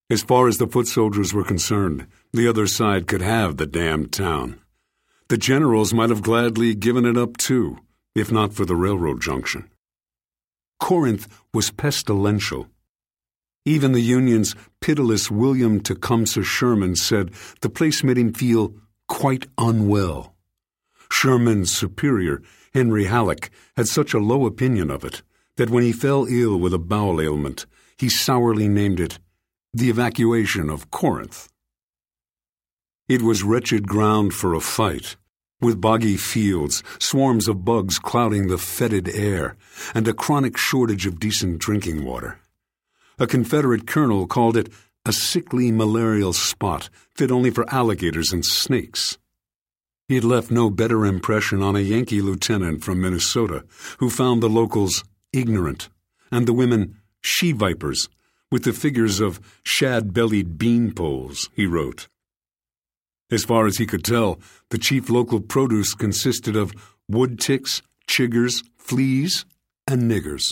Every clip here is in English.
As far as the foot soldiers were concerned, the other side could have the damned town. The generals might have gladly given it up too, if not for the railroad junction. Corinth was pestilential. Even the Union's pitiless William Tecumseh Sherman said the place made him feel quite unwell. Sherman's superior, Henry Halleck, had such a low opinion of it that when he fell ill with a bowel ailment, he sourly named it the evacuation of Corinth. It was wretched ground for a fight, with boggy fields, swarms of bugs clouding the fetid air, and a chronic shortage of decent drinking water. A Confederate colonel called it a sickly malarial spot fit only for alligators and snakes. He had left no better impression on a Yankee lieutenant from Minnesota who found the locals ignorant and the women she-vipers with the figures of shad-bellied beanpoles, he wrote. As far as he could tell, the chief local produce consisted of wood ticks, chiggers, fleas, and niggers.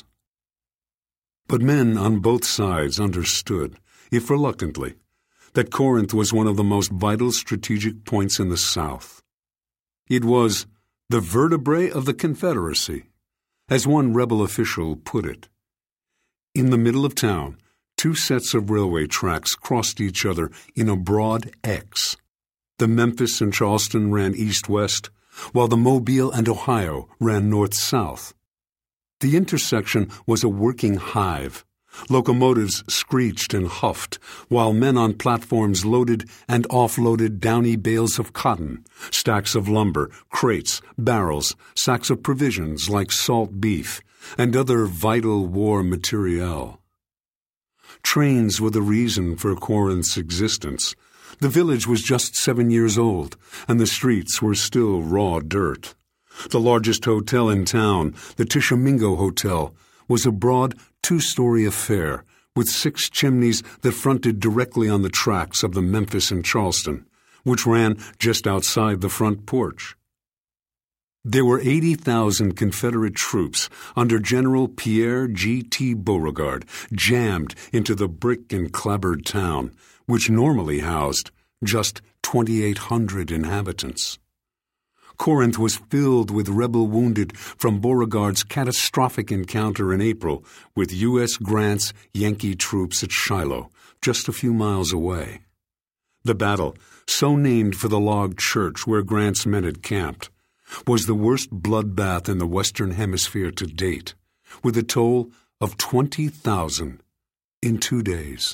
But men on both sides understood, if reluctantly, that Corinth was one of the most vital strategic points in the South. It was the vertebrae of the Confederacy, as one rebel official put it. In the middle of town, two sets of railway tracks crossed each other in a broad X. The Memphis and Charleston ran east-west, while the Mobile and Ohio ran north-south. The intersection was a working hive. Locomotives screeched and huffed, while men on platforms loaded and offloaded downy bales of cotton, stacks of lumber, crates, barrels, sacks of provisions like salt beef, and other vital war materiel. Trains were the reason for Corinth's existence. The village was just 7 years old, and the streets were still raw dirt. The largest hotel in town, the Tishomingo Hotel, was a broad two-story affair with 6 chimneys that fronted directly on the tracks of the Memphis and Charleston, which ran just outside the front porch. There were 80,000 Confederate troops under General Pierre G.T. Beauregard jammed into the brick and clapboard town, which normally housed just 2,800 inhabitants. Corinth was filled with rebel wounded from Beauregard's catastrophic encounter in April with U.S. Grant's Yankee troops at Shiloh, just a few miles away. The battle, so named for the log church where Grant's men had camped, was the worst bloodbath in the Western Hemisphere to date, with a toll of 20,000 in 2 days.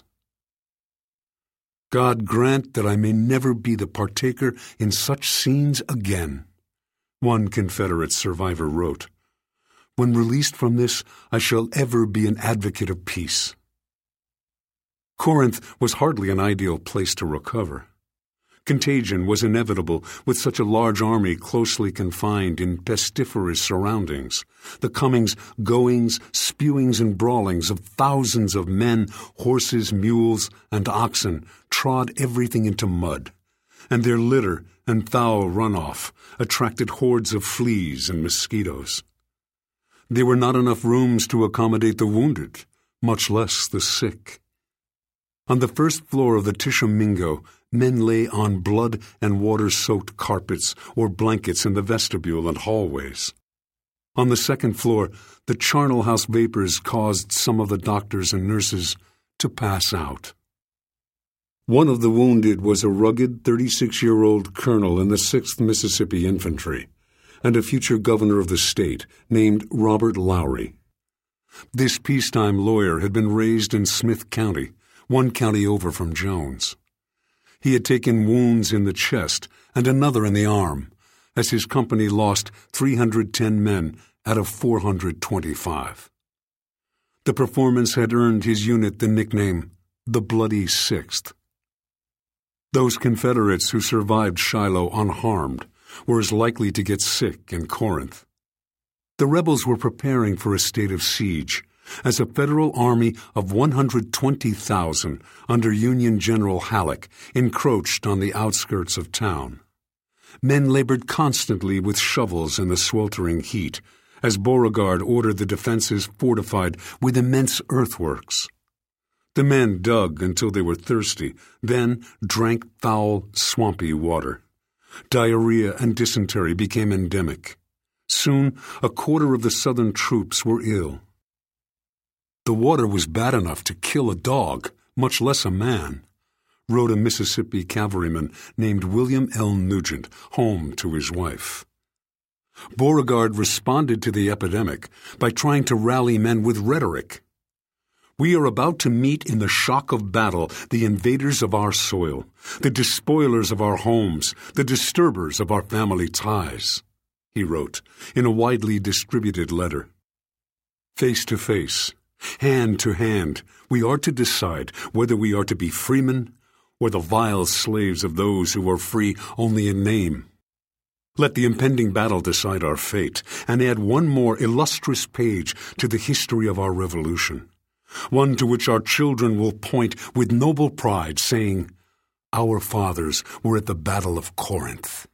God grant that I may never be the partaker in such scenes again, one Confederate survivor wrote. When released from this, I shall ever be an advocate of peace. Corinth was hardly an ideal place to recover. Contagion was inevitable with such a large army closely confined in pestiferous surroundings. The comings, goings, spewings, and brawlings of thousands of men, horses, mules, and oxen trod everything into mud, and their litter and foul runoff attracted hordes of fleas and mosquitoes. There were not enough rooms to accommodate the wounded, much less the sick. On the first floor of the Tishomingo, men lay on blood and water-soaked carpets or blankets in the vestibule and hallways. On the second floor, the charnel house vapors caused some of the doctors and nurses to pass out. One of the wounded was a rugged 36-year-old colonel in the 6th Mississippi Infantry and a future governor of the state named Robert Lowry. This peacetime lawyer had been raised in Smith County, 1 county over from Jones. He had taken wounds in the chest and another in the arm, as his company lost 310 men out of 425. The performance had earned his unit the nickname the Bloody Sixth. Those Confederates who survived Shiloh unharmed were as likely to get sick in Corinth. The rebels were preparing for a state of siege, as a federal army of 120,000 under Union General Halleck encroached on the outskirts of town. Men labored constantly with shovels in the sweltering heat, as Beauregard ordered the defenses fortified with immense earthworks. The men dug until they were thirsty, then drank foul, swampy water. Diarrhea and dysentery became endemic. Soon, a quarter of the Southern troops were ill. The water was bad enough to kill a dog, much less a man, wrote a Mississippi cavalryman named William L. Nugent home to his wife. Beauregard responded to the epidemic by trying to rally men with rhetoric. We are about to meet in the shock of battle the invaders of our soil, the despoilers of our homes, the disturbers of our family ties, he wrote in a widely distributed letter. Face to face, hand to hand, we are to decide whether we are to be freemen or the vile slaves of those who are free only in name. Let the impending battle decide our fate and add one more illustrious page to the history of our revolution, one to which our children will point with noble pride, saying, "Our fathers were at the Battle of Corinth."